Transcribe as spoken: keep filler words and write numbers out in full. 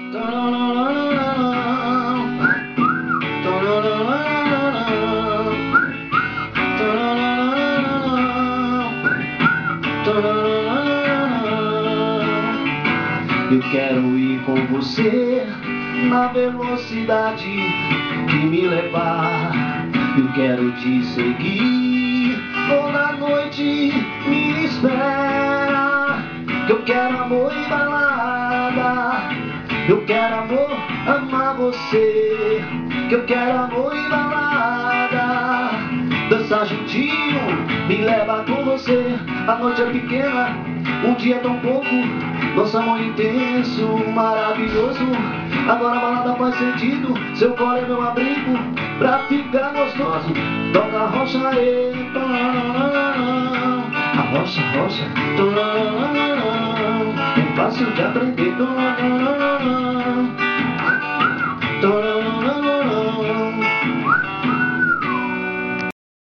Eu quero ir com você na velocidade que me levar. Eu quero te seguir, toda noite me espera. Eu quero amor e balada. Eu quero amor, amar você. Eu quero amor e balada. Dançar juntinho, me leva com você. A noite é pequena, o dia é tão pouco. Nosso amor intenso, maravilhoso. Agora a balada faz sentido. Seu colo é meu abrigo pra ficar gostoso. Toca a rocha, e a rocha, rocha. É fácil de aprender.